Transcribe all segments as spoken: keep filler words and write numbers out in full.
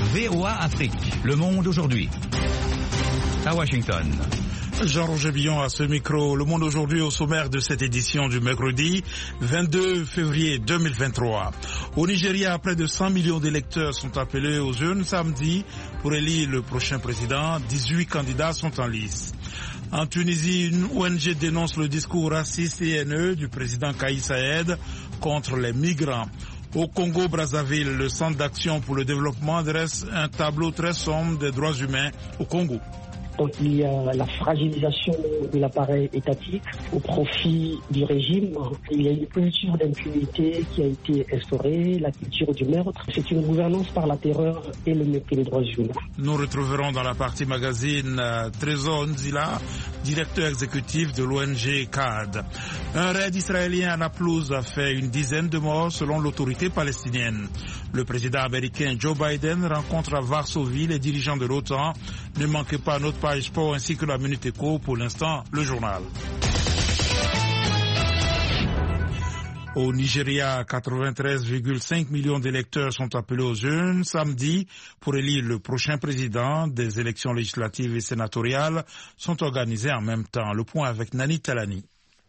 V O A Afrique, Le Monde aujourd'hui. À Washington. Jean-Roger Billon à ce micro. Le Monde aujourd'hui au sommaire de cette édition du mercredi vingt-deux février deux mille vingt-trois. Au Nigeria, près de cent millions d'électeurs sont appelés aux urnes samedi pour élire le prochain président. dix-huit candidats sont en lice. En Tunisie, une O N G dénonce le discours raciste et haineux du président Kais Saied contre les migrants. Au Congo-Brazzaville, le Centre d'action pour le développement dresse un tableau très sombre des droits humains au Congo. Donc il y a la fragilisation de l'appareil étatique au profit du régime. Il y a une culture d'impunité qui a été instaurée, la culture du meurtre. C'est une gouvernance par la terreur et le mépris des droits humains. Nous retrouverons dans la partie magazine euh, Trésor Nzila, directeur exécutif de l'O N G C A D. Un raid israélien à Naplouse a fait une dizaine de morts selon l'autorité palestinienne. Le président américain Joe Biden rencontre à Varsovie les dirigeants de l'OTAN. Ne manquez pas notre page sport ainsi que la Minute Éco. Pour l'instant, le journal. Au Nigeria, quatre-vingt-treize virgule cinq millions d'électeurs sont appelés aux urnes samedi pour élire le prochain président. Des élections législatives et sénatoriales sont organisées en même temps. Le point avec Nani Talani.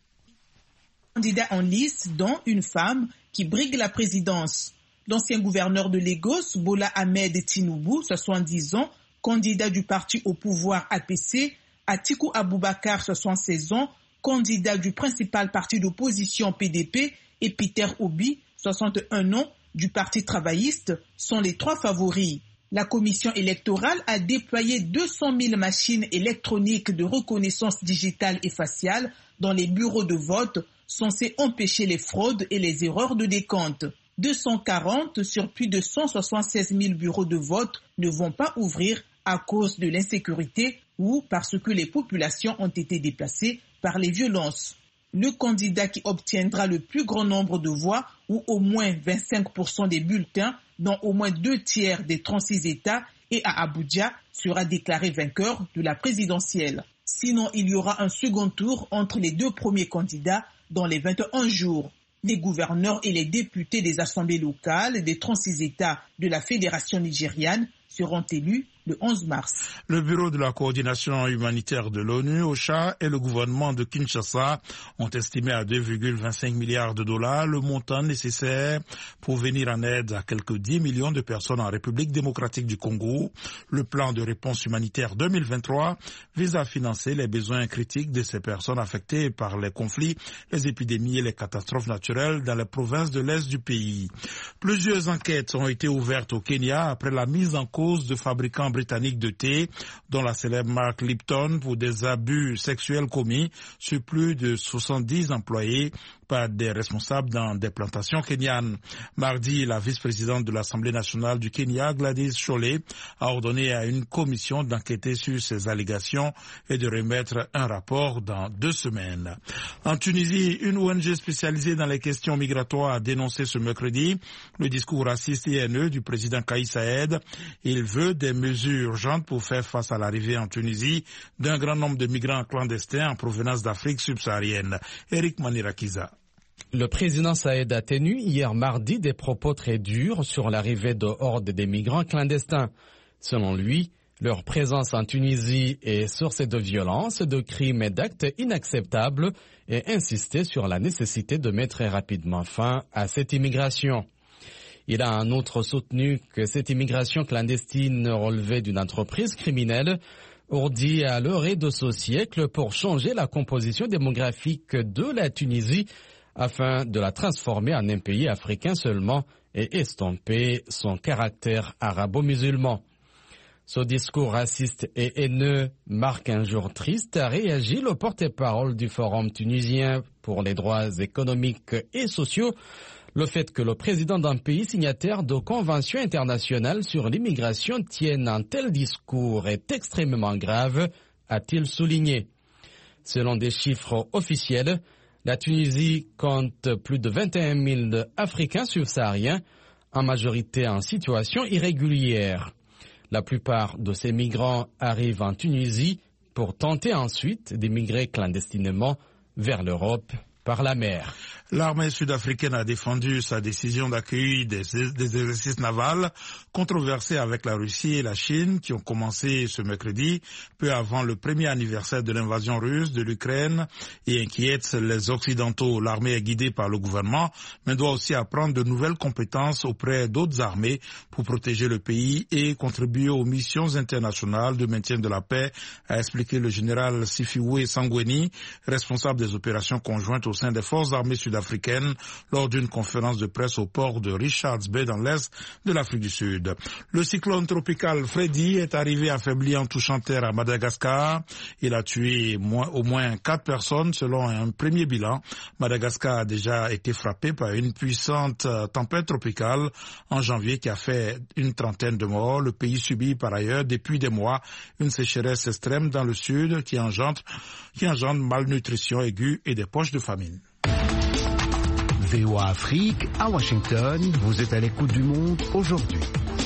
Candidats en lice, dont une femme qui brigue la présidence. L'ancien gouverneur de Lagos, Bola Ahmed Tinubu, soixante-dix ans, candidat du parti au pouvoir A P C, Atiku Abubakar, soixante-seize ans, candidat du principal parti d'opposition P D P, et Peter Obi, soixante et un ans, du parti travailliste, sont les trois favoris. La commission électorale a déployé deux cent mille machines électroniques de reconnaissance digitale et faciale dans les bureaux de vote, censées empêcher les fraudes et les erreurs de décompte. deux cent quarante sur plus de cent soixante-seize mille bureaux de vote ne vont pas ouvrir à cause de l'insécurité ou parce que les populations ont été déplacées par les violences. Le candidat qui obtiendra le plus grand nombre de voix ou au moins vingt-cinq pour cent des bulletins dans au moins deux tiers des trente-six États et à Abuja sera déclaré vainqueur de la présidentielle. Sinon, il y aura un second tour entre les deux premiers candidats dans les vingt et un jours. Les gouverneurs et les députés des assemblées locales des trente-six États de la Fédération nigériane seront élus le onze mars. Le Bureau de la coordination humanitaire de l'ONU, OCHA, et le gouvernement de Kinshasa ont estimé à deux virgule vingt-cinq milliards de dollars le montant nécessaire pour venir en aide à quelques dix millions de personnes en République démocratique du Congo. Le plan de réponse humanitaire deux mille vingt-trois vise à financer les besoins critiques de ces personnes affectées par les conflits, les épidémies et les catastrophes naturelles dans les provinces de l'Est du pays. Plusieurs enquêtes ont été ouvertes au Kenya après la mise en cause de fabricants britannique de thé, dont la célèbre marque Lipton, pour des abus sexuels commis sur plus de soixante-dix employés par des responsables dans des plantations kenyanes. Mardi, la vice-présidente de l'Assemblée nationale du Kenya, Gladys Sholé, a ordonné à une commission d'enquêter sur ces allégations et de remettre un rapport dans deux semaines. En Tunisie, une O N G spécialisée dans les questions migratoires a dénoncé ce mercredi le discours raciste et haineux du président Kais Saied. Il veut des mesures urgentes pour faire face à l'arrivée en Tunisie d'un grand nombre de migrants clandestins en provenance d'Afrique subsaharienne. Eric Manirakiza. Le président Saied a tenu hier mardi des propos très durs sur l'arrivée de hordes de migrants clandestins. Selon lui, leur présence en Tunisie est source de violence, de crimes et d'actes inacceptables et insisté sur la nécessité de mettre rapidement fin à cette immigration. Il a en outre soutenu que cette immigration clandestine relevait d'une entreprise criminelle ourdie à l'orée de ce siècle pour changer la composition démographique de la Tunisie afin de la transformer en un pays africain seulement et estomper son caractère arabo-musulman. Ce discours raciste et haineux marque un jour triste, a réagi le porte-parole du Forum tunisien pour les droits économiques et sociaux. Le fait que le président d'un pays signataire de conventions internationales sur l'immigration tienne un tel discours est extrêmement grave, a-t-il souligné. Selon des chiffres officiels, la Tunisie compte plus de vingt et un mille Africains subsahariens, en majorité en situation irrégulière. La plupart de ces migrants arrivent en Tunisie pour tenter ensuite d'émigrer clandestinement vers l'Europe par la mer. L'armée sud-africaine a défendu sa décision d'accueillir des, des exercices navals controversés avec la Russie et la Chine qui ont commencé ce mercredi, peu avant le premier anniversaire de l'invasion russe de l'Ukraine et inquiète les Occidentaux. L'armée est guidée par le gouvernement, mais doit aussi apprendre de nouvelles compétences auprès d'autres armées pour protéger le pays et contribuer aux missions internationales de maintien de la paix, a expliqué le général Sifiwe Sangweni, responsable des opérations conjointes au sein des forces armées sud-africaines africaine lors d'une conférence de presse au port de Richards Bay dans l'est de l'Afrique du Sud. Le cyclone tropical Freddy est arrivé affaibli en touchant terre à Madagascar. Il a tué moins, au moins quatre personnes selon un premier bilan. Madagascar a déjà été frappé par une puissante tempête tropicale en janvier qui a fait une trentaine de morts. Le pays subit par ailleurs depuis des mois une sécheresse extrême dans le sud qui engendre, qui engendre malnutrition aiguë et des poches de famine. V O A Afrique, à Washington, vous êtes à l'écoute du monde aujourd'hui.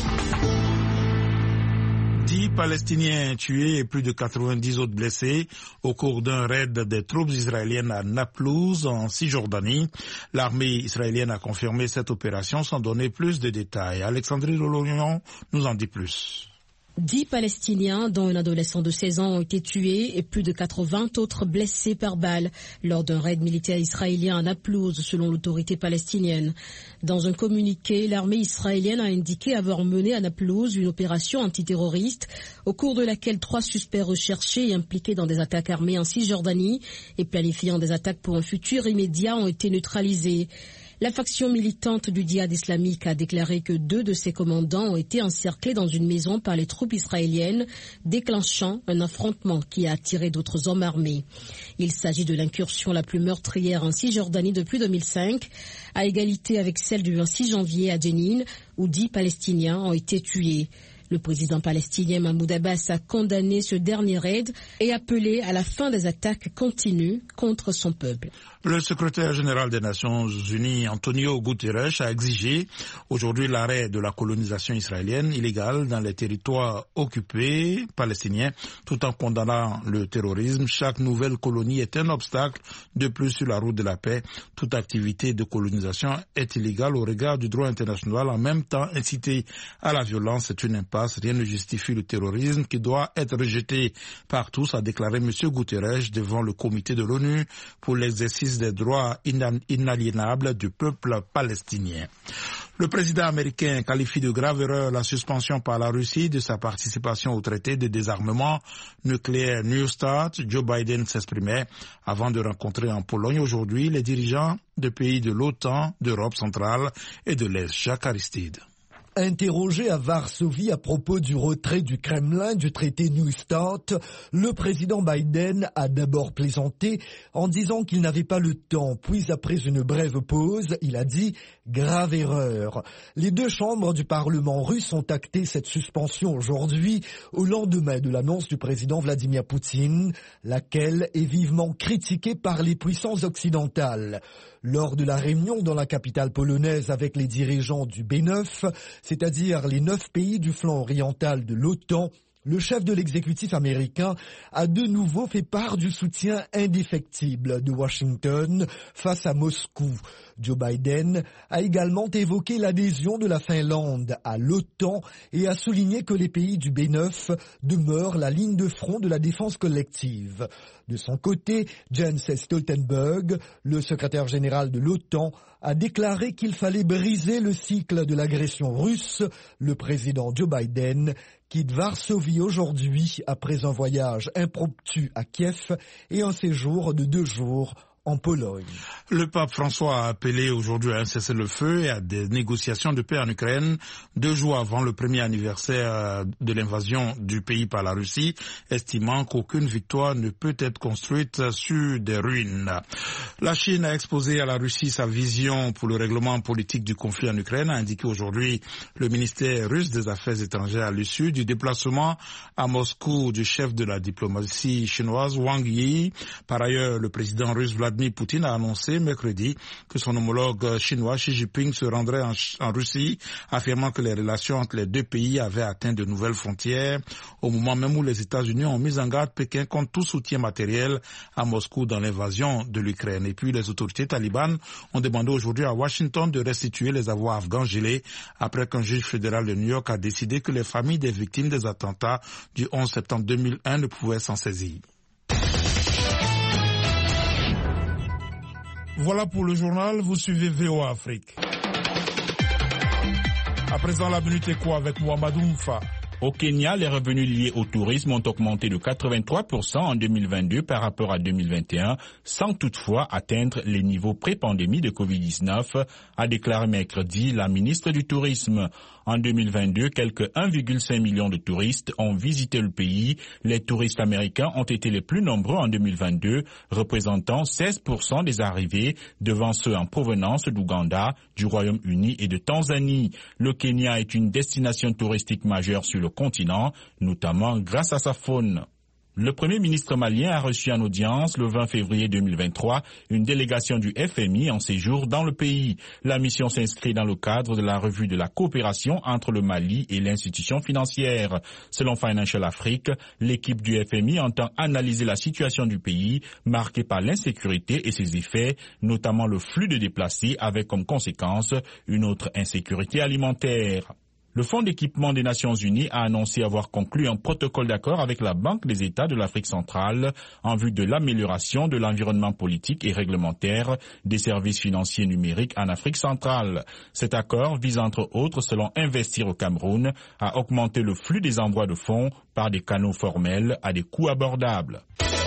dix Palestiniens tués et plus de quatre-vingt-dix autres blessés au cours d'un raid des troupes israéliennes à Naplouse, en Cisjordanie. L'armée israélienne a confirmé cette opération sans donner plus de détails. Alexandrie Lolognon nous en dit plus. Dix Palestiniens, dont un adolescent de seize ans, ont été tués et plus de quatre-vingts autres blessés par balle lors d'un raid militaire israélien à Naplouse, selon l'autorité palestinienne. Dans un communiqué, l'armée israélienne a indiqué avoir mené à Naplouse une opération antiterroriste au cours de laquelle trois suspects recherchés et impliqués dans des attaques armées en Cisjordanie et planifiant des attaques pour un futur immédiat ont été neutralisés. La faction militante du djihad islamique a déclaré que deux de ses commandants ont été encerclés dans une maison par les troupes israéliennes, déclenchant un affrontement qui a attiré d'autres hommes armés. Il s'agit de l'incursion la plus meurtrière en Cisjordanie depuis deux mille cinq, à égalité avec celle du vingt-six janvier à Jenin, où dix Palestiniens ont été tués. Le président palestinien Mahmoud Abbas a condamné ce dernier raid et appelé à la fin des attaques continues contre son peuple. Le secrétaire général des Nations Unies, Antonio Guterres, a exigé aujourd'hui l'arrêt de la colonisation israélienne illégale dans les territoires occupés palestiniens, tout en condamnant le terrorisme. Chaque nouvelle colonie est un obstacle de plus sur la route de la paix. Toute activité de colonisation est illégale au regard du droit international. En même temps, inciter à la violence est une impasse. Rien ne justifie le terrorisme qui doit être rejeté par tous, a déclaré M. Guterres devant le comité de l'ONU pour l'exercice des droits inaliénables du peuple palestinien. Le président américain qualifie de grave erreur la suspension par la Russie de sa participation au traité de désarmement nucléaire New Start. Joe Biden s'exprimait avant de rencontrer en Pologne aujourd'hui les dirigeants de pays de l'OTAN, d'Europe centrale et de l'Est. Jacques Aristide. Interrogé à Varsovie à propos du retrait du Kremlin du traité New Start, le président Biden a d'abord plaisanté en disant qu'il n'avait pas le temps. Puis, après une brève pause, il a dit « grave erreur ». Les deux chambres du Parlement russe ont acté cette suspension aujourd'hui, au lendemain de l'annonce du président Vladimir Poutine, laquelle est vivement critiquée par les puissances occidentales. Lors de la réunion dans la capitale polonaise avec les dirigeants du B neuf, c'est-à-dire les neuf pays du flanc oriental de l'OTAN, le chef de l'exécutif américain a de nouveau fait part du soutien indéfectible de Washington face à Moscou. Joe Biden a également évoqué l'adhésion de la Finlande à l'OTAN et a souligné que les pays du B neuf demeurent la ligne de front de la défense collective. De son côté, Jens Stoltenberg, le secrétaire général de l'OTAN, a déclaré qu'il fallait briser le cycle de l'agression russe. Le président Joe Biden quitte Varsovie aujourd'hui après un voyage impromptu à Kiev et un séjour de deux jours en Pologne. Le pape François a appelé aujourd'hui à un cessez-le-feu et à des négociations de paix en Ukraine, deux jours avant le premier anniversaire de l'invasion du pays par la Russie, estimant qu'aucune victoire ne peut être construite sur des ruines. La Chine a exposé à la Russie sa vision pour le règlement politique du conflit en Ukraine, a indiqué aujourd'hui le ministère russe des Affaires étrangères à l'issue du déplacement à Moscou du chef de la diplomatie chinoise Wang Yi. Par ailleurs, le président russe Vladimir Vladimir Poutine a annoncé mercredi que son homologue chinois Xi Jinping se rendrait en, en Russie, affirmant que les relations entre les deux pays avaient atteint de nouvelles frontières, au moment même où les États-Unis ont mis en garde Pékin contre tout soutien matériel à Moscou dans l'invasion de l'Ukraine. Et puis les autorités talibanes ont demandé aujourd'hui à Washington de restituer les avoirs afghans gelés après qu'un juge fédéral de New York a décidé que les familles des victimes des attentats du onze septembre deux mille un ne pouvaient s'en saisir. Voilà pour le journal, vous suivez V O A Afrique. À présent, la minute éco avec Mohamedou Moufa. Au Kenya, les revenus liés au tourisme ont augmenté de quatre-vingt-trois pour cent en deux mille vingt-deux par rapport à deux mille vingt et un, sans toutefois atteindre les niveaux pré-pandémie de covid dix-neuf, a déclaré mercredi la ministre du Tourisme. En deux mille vingt-deux, quelques un virgule cinq million de touristes ont visité le pays. Les touristes américains ont été les plus nombreux en deux mille vingt-deux, représentant seize pour cent des arrivées, devant ceux en provenance d'Ouganda, du Royaume-Uni et de Tanzanie. Le Kenya est une destination touristique majeure sur le continent, notamment grâce à sa faune. Le Premier ministre malien a reçu en audience le vingt février deux mille vingt-trois une délégation du F M I en séjour dans le pays. La mission s'inscrit dans le cadre de la revue de la coopération entre le Mali et l'institution financière. Selon Financial Afrique, l'équipe du F M I entend analyser la situation du pays marquée par l'insécurité et ses effets, notamment le flux de déplacés avec comme conséquence une autre insécurité alimentaire. Le Fonds d'équipement des Nations Unies a annoncé avoir conclu un protocole d'accord avec la Banque des États de l'Afrique centrale en vue de l'amélioration de l'environnement politique et réglementaire des services financiers numériques en Afrique centrale. Cet accord vise entre autres, selon Investir au Cameroun, à augmenter le flux des envois de fonds par des canaux formels à des coûts abordables.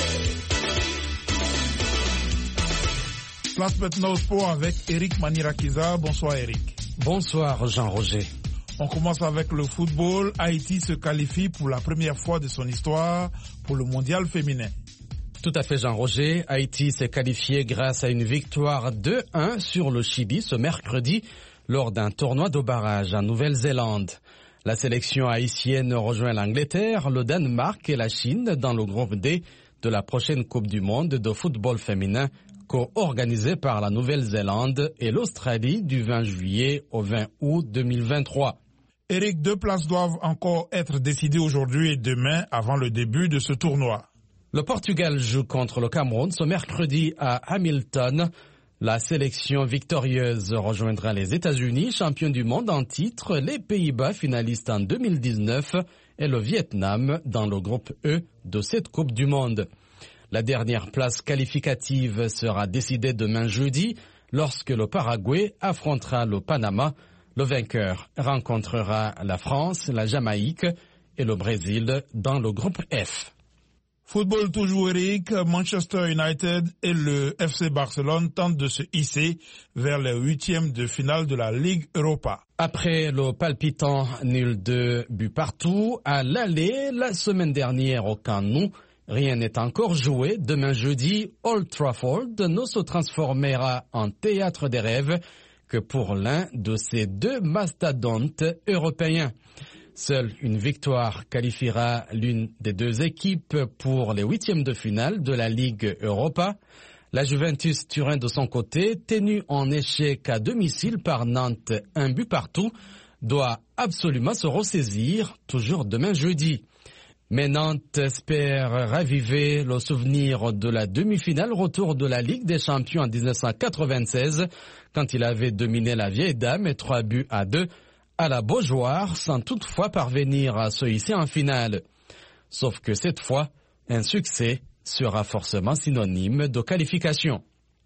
Place maintenant au sport avec Eric Manirakiza. Bonsoir Eric. Bonsoir Jean-Roger. On commence avec le football. Haïti se qualifie pour la première fois de son histoire pour le mondial féminin. Tout à fait Jean-Roger. Haïti s'est qualifié grâce à une victoire deux un sur le Chili ce mercredi lors d'un tournoi de barrage en Nouvelle-Zélande. La sélection haïtienne rejoint l'Angleterre, le Danemark et la Chine dans le groupe D de la prochaine Coupe du monde de football féminin co-organisée par la Nouvelle-Zélande et l'Australie du vingt juillet au vingt août deux mille vingt-trois. Eric, deux places doivent encore être décidées aujourd'hui et demain avant le début de ce tournoi. Le Portugal joue contre le Cameroun ce mercredi à Hamilton. La sélection victorieuse rejoindra les États-Unis, champions du monde en titre, les Pays-Bas finalistes en deux mille dix-neuf et le Vietnam dans le groupe E de cette Coupe du monde. La dernière place qualificative sera décidée demain jeudi lorsque le Paraguay affrontera le Panama. Le vainqueur rencontrera la France, la Jamaïque et le Brésil dans le groupe F. Football toujours Eric, Manchester United et le F C Barcelone tentent de se hisser vers les huitièmes de finale de la Ligue Europa. Après le palpitant nul de but partout à l'aller la semaine dernière au Camp Nou, rien n'est encore joué. Demain jeudi, Old Trafford ne se transformera en théâtre des rêves que pour l'un de ces deux mastodontes européens. Seule une victoire qualifiera l'une des deux équipes pour les huitièmes de finale de la Ligue Europa. La Juventus Turin de son côté, tenue en échec à domicile par Nantes un but partout, doit absolument se ressaisir, toujours demain jeudi. Mais Nantes espère raviver le souvenir de la demi-finale retour de la Ligue des Champions en dix-neuf cent quatre-vingt-seize, quand il avait dominé la vieille dame et trois buts à deux à la Beaujoire, sans toutefois parvenir à se hisser en finale. Sauf que cette fois, un succès sera forcément synonyme de qualification.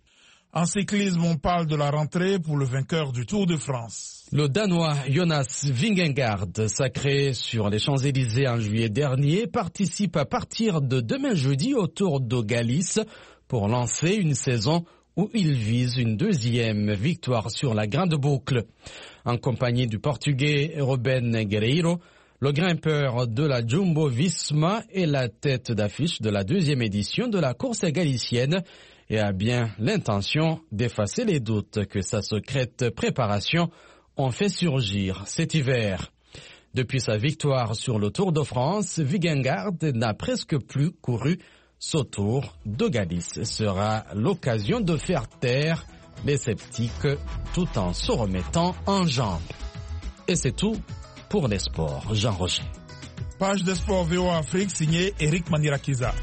En cyclisme, on parle de la rentrée pour le vainqueur du Tour de France. Le Danois Jonas Vingegaard, sacré sur les Champs-Élysées en juillet dernier, participe à partir de demain jeudi au Tour de Galice pour lancer une saison où il vise une deuxième victoire sur la grande boucle. En compagnie du Portugais Ruben Guerreiro, le grimpeur de la Jumbo-Visma est la tête d'affiche de la deuxième édition de la course galicienne et a bien l'intention d'effacer les doutes que sa secrète préparation ont fait surgir cet hiver. Depuis sa victoire sur le Tour de France, Vingegaard n'a presque plus couru Ce tour d'Ogadis sera l'occasion de faire taire les sceptiques tout en se remettant en jambe. Et c'est tout pour les sports. Jean Roger. Page des sports V O A Afrique signée Eric Manirakiza.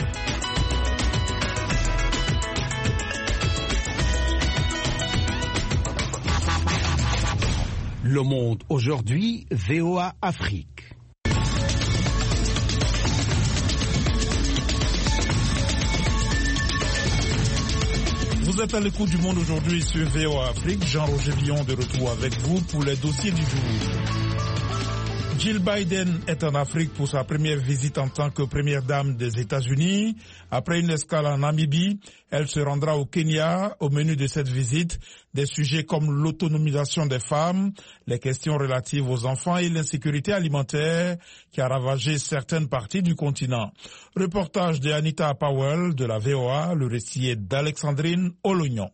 Le Monde aujourd'hui, V O A Afrique. Vous êtes à l'écoute du Monde aujourd'hui sur V O A Afrique. Jean-Roger Villon de retour avec vous pour les dossiers du jour. Jill Biden est en Afrique pour sa première visite en tant que première dame des États-Unis. Après une escale en Namibie, elle se rendra au Kenya. Au menu de cette visite, des sujets comme l'autonomisation des femmes, les questions relatives aux enfants et l'insécurité alimentaire qui a ravagé certaines parties du continent. Reportage de Anita Powell de la V O A, le récit est d'Alexandrine Olognon.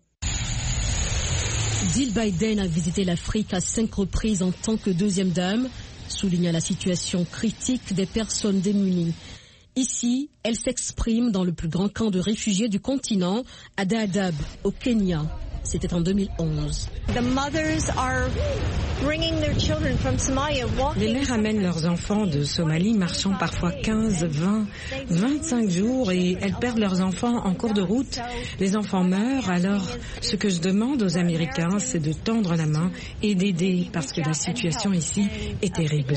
Jill Biden a visité l'Afrique à cinq reprises en tant que deuxième dame, soulignant la situation critique des personnes démunies. Ici, elle s'exprime dans le plus grand camp de réfugiés du continent, à Dadaab, au Kenya. C'était en deux mille onze. Les mères amènent leurs enfants de Somalie marchant parfois quinze, vingt, vingt-cinq jours et elles perdent leurs enfants en cours de route. Les enfants meurent, alors ce que je demande aux Américains, c'est de tendre la main et d'aider parce que la situation ici est terrible.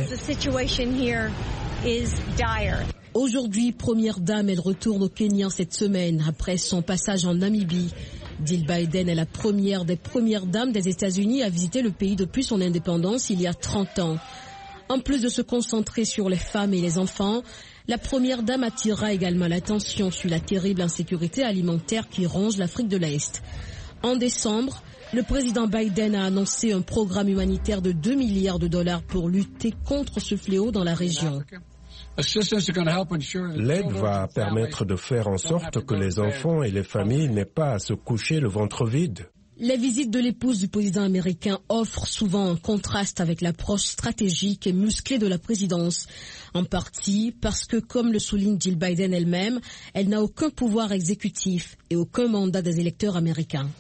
Aujourd'hui, première dame, elle retourne au Kenya cette semaine après son passage en Namibie. Jill Biden est la première des premières dames des États-Unis à visiter le pays depuis son indépendance il y a trente ans. En plus de se concentrer sur les femmes et les enfants, la première dame attirera également l'attention sur la terrible insécurité alimentaire qui ronge l'Afrique de l'Est. En décembre, le président Biden a annoncé un programme humanitaire de deux milliards de dollars pour lutter contre ce fléau dans la région. L'aide va permettre de faire en sorte que les enfants et les familles n'aient pas à se coucher le ventre vide. Les visites de l'épouse du président américain offrent souvent un contraste avec l'approche stratégique et musclée de la présidence. En partie parce que, comme le souligne Jill Biden elle-même, elle n'a aucun pouvoir exécutif et aucun mandat des électeurs américains.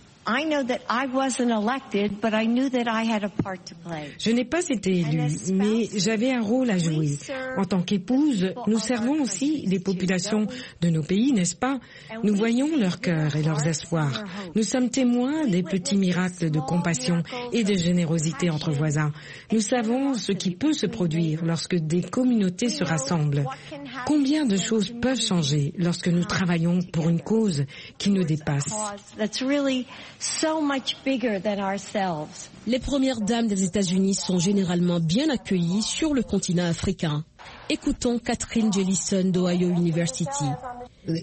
Je n'ai pas été élue, mais j'avais un rôle à jouer. En tant qu'épouse, nous servons aussi les populations de nos pays, n'est-ce pas? Nous voyons leur cœur et leurs espoirs. Nous sommes témoins des petits miracles de compassion et de générosité entre voisins. Nous savons ce qui peut se produire lorsque des communautés se rassemblent. Combien de choses peuvent changer lorsque nous travaillons pour une cause qui nous dépasse? So much bigger than ourselves. Les premières dames des États-Unis sont généralement bien accueillies sur le continent africain. Écoutons Catherine Jellison d'Ohio University. Il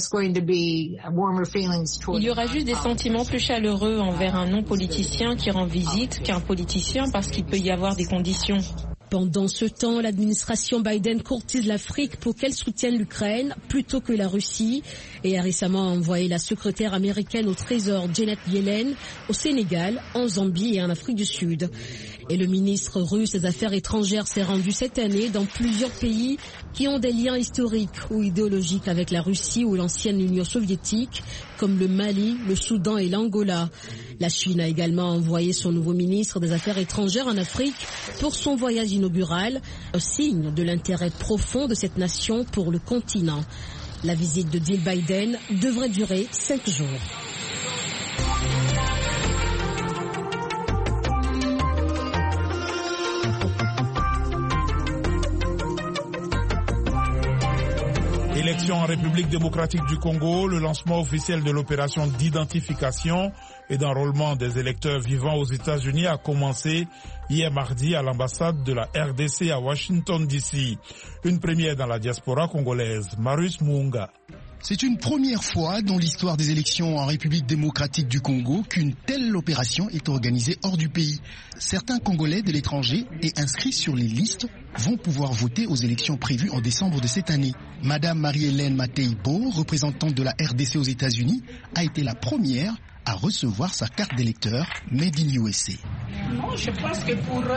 y aura juste des sentiments plus chaleureux envers un non-politicien qui rend visite qu'un politicien parce qu'il peut y avoir des conditions. Pendant ce temps, l'administration Biden courtise l'Afrique pour qu'elle soutienne l'Ukraine plutôt que la Russie et a récemment envoyé la secrétaire américaine au Trésor Janet Yellen au Sénégal, en Zambie et en Afrique du Sud. Et le ministre russe des Affaires étrangères s'est rendu cette année dans plusieurs pays qui ont des liens historiques ou idéologiques avec la Russie ou l'ancienne Union soviétique, comme le Mali, le Soudan et l'Angola. La Chine a également envoyé son nouveau ministre des Affaires étrangères en Afrique pour son voyage inaugural, un signe de l'intérêt profond de cette nation pour le continent. La visite de Jill Biden devrait durer cinq jours. Élection en République démocratique du Congo, le lancement officiel de l'opération d'identification et d'enrôlement des électeurs vivant aux États-Unis a commencé hier mardi à l'ambassade de la R D C à Washington D C. Une première dans la diaspora congolaise. Marius Muunga. C'est une première fois dans l'histoire des élections en République démocratique du Congo qu'une telle opération est organisée hors du pays. Certains Congolais de l'étranger et inscrits sur les listes vont pouvoir voter aux élections prévues en décembre de cette année. Madame Marie-Hélène Mateibo, représentante de la R D C aux États-Unis, a été la première à recevoir sa carte d'électeur Made in U S A. Non, je pense que pour euh,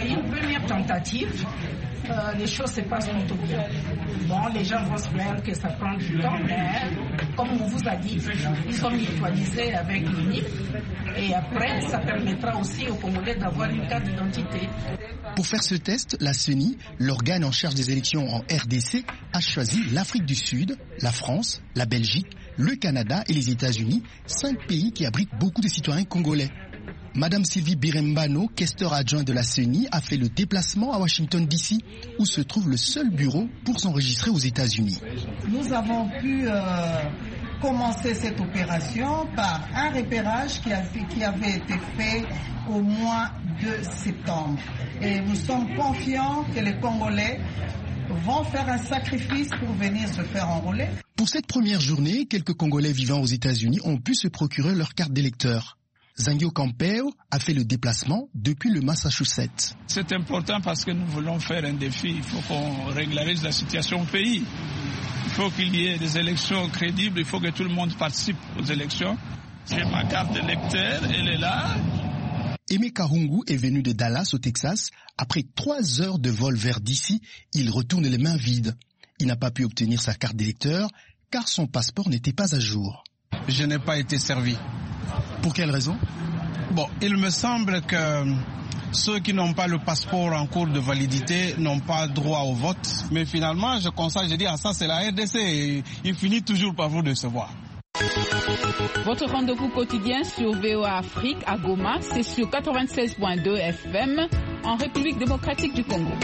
a eu une première tentative. Euh, les choses se passent plutôt bien. Bon, les gens vont se plaindre que ça prend du temps, mais comme on vous a dit, ils ont mutualisé avec l'U N I P et après, ça permettra aussi aux Congolais d'avoir une carte d'identité. Pour faire ce test, la C E N I, l'organe en charge des élections en R D C, a choisi l'Afrique du Sud, la France, la Belgique, le Canada et les États-Unis, cinq pays qui abritent beaucoup de citoyens congolais. Madame Sylvie Birembano, questeur adjoint de la C E N I, a fait le déplacement à Washington D C, où se trouve le seul bureau pour s'enregistrer aux États-Unis. Nous avons pu euh, commencer cette opération par un repérage qui, a, qui avait été fait au mois de septembre. Et nous sommes confiants que les Congolais vont faire un sacrifice pour venir se faire enrôler. Pour cette première journée, quelques Congolais vivant aux États-Unis ont pu se procurer leur carte d'électeur. Zangio Campeo a fait le déplacement depuis le Massachusetts. C'est important parce que nous voulons faire un défi. Il faut qu'on régularise la situation au pays. Il faut qu'il y ait des élections crédibles. Il faut que tout le monde participe aux élections. J'ai ma carte d'électeur, elle est là. Aimé Kahungu est venu de Dallas au Texas. Après trois heures de vol vers D C, il retourne les mains vides. Il n'a pas pu obtenir sa carte d'électeur car son passeport n'était pas à jour. Je n'ai pas été servi. Pour quelle raison? Bon, il me semble que ceux qui n'ont pas le passeport en cours de validité n'ont pas droit au vote. Mais finalement, je constate, je dis, ah ça c'est la R D C, et il finit toujours par vous décevoir. Votre rendez-vous quotidien sur V O A Afrique à Goma, c'est sur quatre-vingt-seize point deux F M en République démocratique du Congo.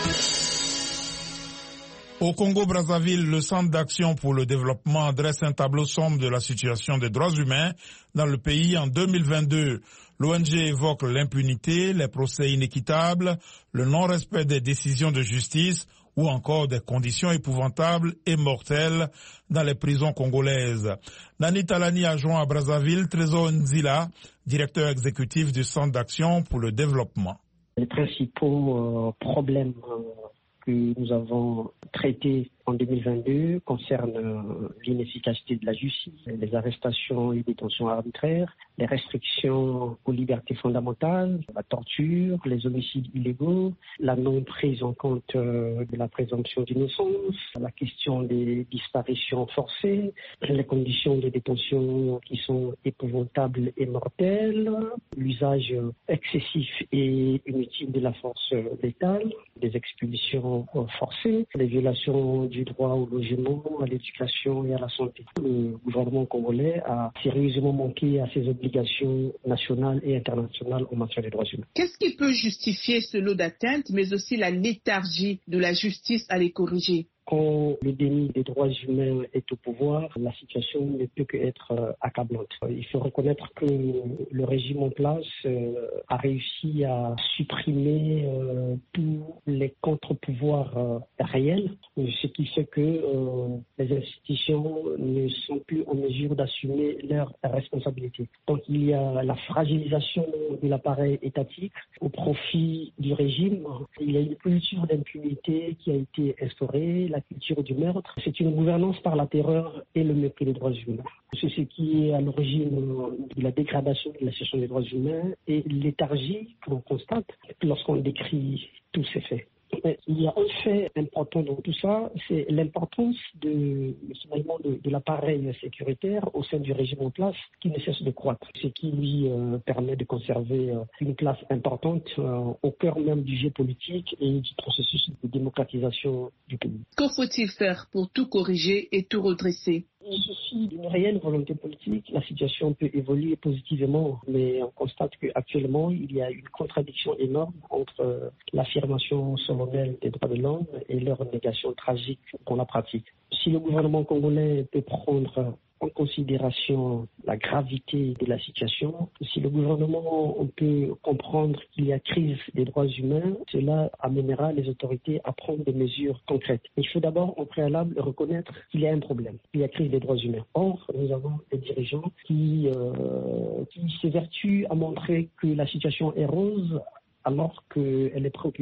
Au Congo-Brazzaville, le Centre d'action pour le développement dresse un tableau sombre de la situation des droits humains dans le pays en deux mille vingt-deux. L'O N G évoque l'impunité, les procès inéquitables, le non-respect des décisions de justice ou encore des conditions épouvantables et mortelles dans les prisons congolaises. Nani Talani a joint à Brazzaville Trésor Nzila, directeur exécutif du Centre d'action pour le développement. Les principaux euh, problèmes euh, que nous avons traités en deux mille vingt-deux concernent euh, l'inefficacité de la justice, les arrestations et détentions arbitraires, les restrictions aux libertés fondamentales, la torture, les homicides illégaux, la non-prise en compte euh, de la présomption d'innocence, la question des disparitions forcées, les conditions de détention qui sont épouvantables et mortelles, l'usage excessif et inutile de la force létale, des expulsions forcées, les violations du droit au logement, à l'éducation et à la santé. Le gouvernement congolais a sérieusement manqué à ses obligations nationales et internationales en matière des droits humains. Qu'est-ce qui peut justifier ce lot d'atteintes, mais aussi la léthargie de la justice à les corriger? Quand le déni des droits humains est au pouvoir, la situation ne peut qu'être euh, accablante. Il faut reconnaître que le régime en place euh, a réussi à supprimer euh, tous les contre-pouvoirs euh, réels, ce qui fait que euh, les institutions ne sont plus en mesure d'assumer leurs responsabilités. Donc il y a la fragilisation de l'appareil étatique au profit du régime. Il y a une culture d'impunité qui a été instaurée, la culture du meurtre. C'est une gouvernance par la terreur et le mépris des droits humains. C'est ce qui est à l'origine de la dégradation de la situation des droits humains et léthargie que l'on constate lorsqu'on décrit tous ces faits. Il y a un fait important dans tout ça, c'est l'importance de, finalement de, de l'appareil sécuritaire au sein du régime en place qui ne cesse de croître, ce qui lui euh, permet de conserver euh, une place importante euh, au cœur même du jeu politique et du processus de démocratisation du pays. Que faut-il faire pour tout corriger et tout redresser? Il suffit d'une réelle volonté politique. La situation peut évoluer positivement, mais on constate qu'actuellement, il y a une contradiction énorme entre l'affirmation solennelle des droits de l'homme et leur négation tragique dans la pratique. Si le gouvernement congolais peut prendre en considération la gravité de la situation, si le gouvernement on peut comprendre qu'il y a crise des droits humains, cela amènera les autorités à prendre des mesures concrètes. Il faut d'abord, en préalable, reconnaître qu'il y a un problème, il y a crise des droits humains. Or, nous avons des dirigeants qui, euh, qui s'évertuent à montrer que la situation est rose alors qu'elle est préoccupante.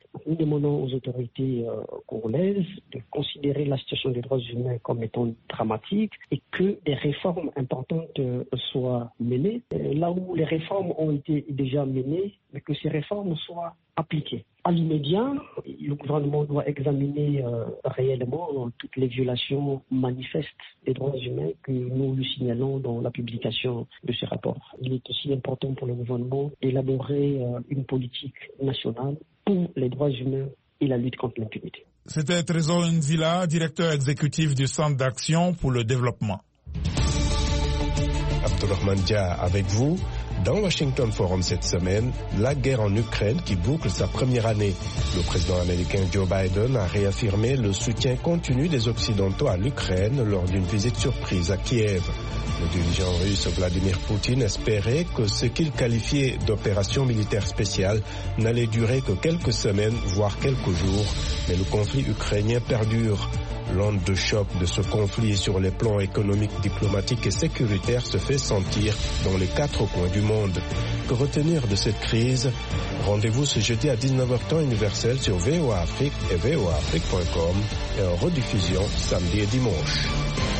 Nous demandons aux autorités euh, congolaises de considérer la situation des droits humains comme étant dramatique et que des réformes importantes euh, soient menées. Euh, là où les réformes ont été déjà menées, mais que ces réformes soient appliquées. À l'immédiat, le gouvernement doit examiner euh, réellement toutes les violations manifestes des droits humains que nous lui signalons dans la publication de ce rapport. Il est aussi important pour le gouvernement d'élaborer euh, une politique nationale pour les droits humains et la lutte contre l'impunité. C'était Trésor Nzila, directeur exécutif du Centre d'action pour le développement. Abdourahmane Dia avec vous. Dans Washington Forum cette semaine, la guerre en Ukraine qui boucle sa première année. Le président américain Joe Biden a réaffirmé le soutien continu des Occidentaux à l'Ukraine lors d'une visite surprise à Kiev. Le dirigeant russe Vladimir Poutine espérait que ce qu'il qualifiait d'opération militaire spéciale n'allait durer que quelques semaines, voire quelques jours, mais le conflit ukrainien perdure. L'onde de choc de ce conflit sur les plans économiques, diplomatiques et sécuritaires se fait sentir dans les quatre coins du monde. Que retenir de cette crise? Rendez-vous ce jeudi à dix-neuf heures temps universel sur V O A Afrique et V O A Afrique point com et en rediffusion samedi et dimanche.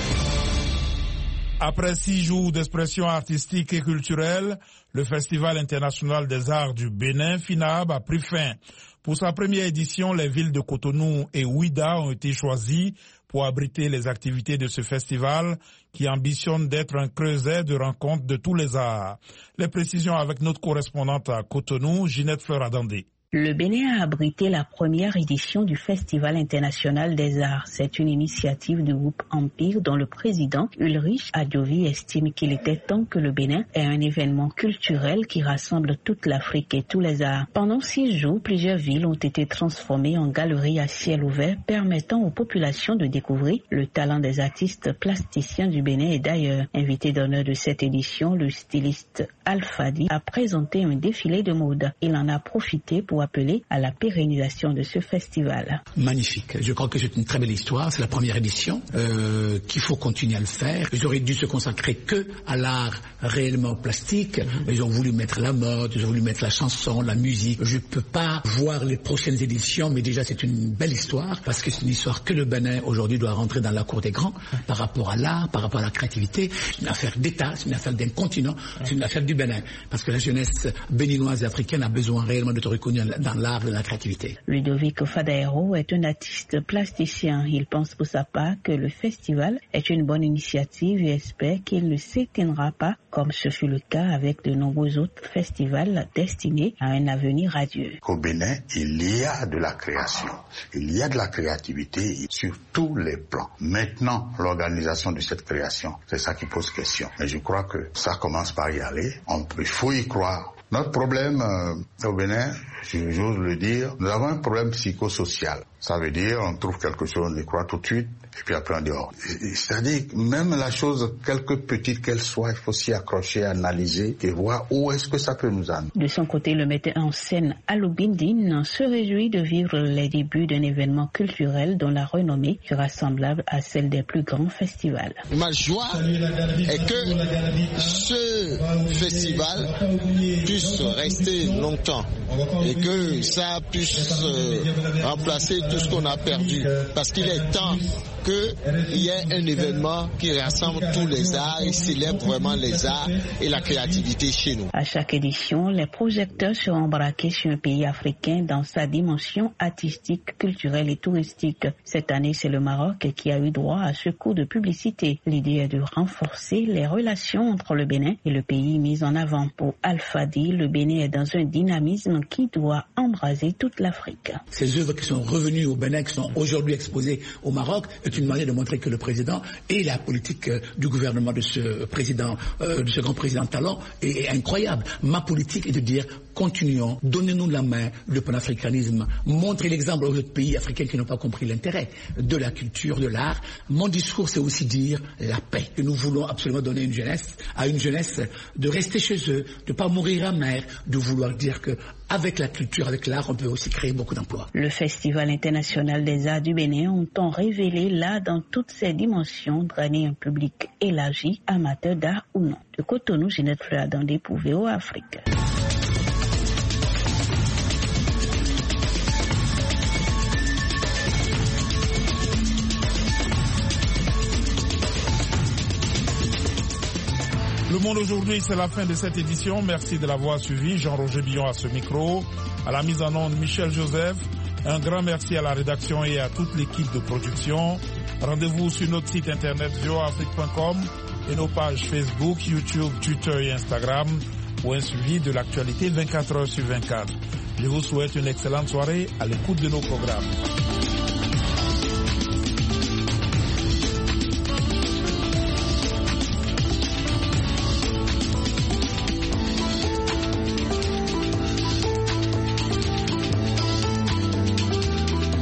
Après six jours d'expression artistique et culturelle, le Festival international des arts du Bénin, FINAB, a pris fin. Pour sa première édition, les villes de Cotonou et Ouidah ont été choisies pour abriter les activités de ce festival qui ambitionne d'être un creuset de rencontres de tous les arts. Les précisions avec notre correspondante à Cotonou, Ginette Fleur-Adandé. Le Bénin a abrité la première édition du Festival international des arts. C'est une initiative du groupe Empire dont le président Ulrich Adjovi estime qu'il était temps que le Bénin ait un événement culturel qui rassemble toute l'Afrique et tous les arts. Pendant six jours, plusieurs villes ont été transformées en galeries à ciel ouvert permettant aux populations de découvrir le talent des artistes plasticiens du Bénin et d'ailleurs. Invité d'honneur de cette édition, le styliste Alfadi a présenté un défilé de mode. Il en a profité pour appeler à la pérennisation de ce festival. Magnifique. Je crois que c'est une très belle histoire. C'est la première édition, euh, qu'il faut continuer à le faire. Ils auraient dû se consacrer que à l'art réellement plastique. Mais ils ont voulu mettre la mode, ils ont voulu mettre la chanson, la musique. Je peux pas voir les prochaines éditions, mais déjà c'est une belle histoire parce que c'est une histoire que le Bénin aujourd'hui doit rentrer dans la cour des grands par rapport à l'art, par rapport à la créativité. C'est une affaire d'État, c'est une affaire d'un continent, c'est une affaire du Bénin. Parce que la jeunesse béninoise et africaine a besoin réellement d'être reconnue dans l'art et la créativité. Ludovic Fadaero est un artiste plasticien. Il pense pour sa part que le festival est une bonne initiative et espère qu'il ne s'éteindra pas comme ce fut le cas avec de nombreux autres festivals destinés à un avenir radieux. Au Bénin, il y a de la création, il y a de la créativité sur tous les plans. Maintenant, l'organisation de cette création, c'est ça qui pose question. Mais je crois que ça commence par y aller. On peut, il faut y croire. Notre problème euh, au Bénin, j'ose le dire, nous avons un problème psychosocial. Ça veut dire, on trouve quelque chose, on y croit tout de suite, et puis après on dit, oh. C'est-à-dire, même la chose, quelque petite qu'elle soit, il faut s'y accrocher, analyser et voir où est-ce que ça peut nous amener. De son côté, le metteur en scène Alou Bindine se réjouit de vivre les débuts d'un événement culturel dont la renommée sera semblable à celle des plus grands festivals. Ma joie est que ce festival puisse rester longtemps et que ça puisse euh, remplacer tout ce qu'on a perdu, parce qu'il est temps qu'il y ait un événement qui rassemble tous les arts et célèbre vraiment les arts et la créativité chez nous. À chaque édition, les projecteurs seront braqués sur un pays africain dans sa dimension artistique, culturelle et touristique. Cette année, c'est le Maroc qui a eu droit à ce coup de publicité. L'idée est de renforcer les relations entre le Bénin et le pays mis en avant. Pour Alfadi, le Bénin est dans un dynamisme qui doit embraser toute l'Afrique. Ces œuvres qui sont revenues au Bénin, qui sont aujourd'hui exposées au Maroc, est une manière de montrer que le président et la politique du gouvernement de ce président, euh, de ce grand président talent est, est incroyable. Ma politique est de dire continuons, donnez-nous la main, le panafricanisme, montrez l'exemple aux autres pays africains qui n'ont pas compris l'intérêt de la culture, de l'art. Mon discours, c'est aussi dire la paix. Que nous voulons absolument donner une jeunesse, à une jeunesse de rester chez eux, de ne pas mourir amer, de vouloir dire que avec la culture, avec l'art, on peut aussi créer beaucoup d'emplois. Le Festival international des arts du Bénin entend révéler l'art dans toutes ses dimensions, drainer un public élargi, amateur d'art ou non. De Cotonou, Ginette Fleur-Adandé pour V O A Afrique. Le Monde aujourd'hui, c'est la fin de cette édition. Merci de l'avoir suivi. Jean-Roger Billon à ce micro. À la mise en onde, Michel Joseph. Un grand merci à la rédaction et à toute l'équipe de production. Rendez-vous sur notre site internet v o a afrique point com et nos pages Facebook, YouTube, Twitter et Instagram pour un suivi de l'actualité vingt-quatre heures sur vingt-quatre. Je vous souhaite une excellente soirée à l'écoute de nos programmes.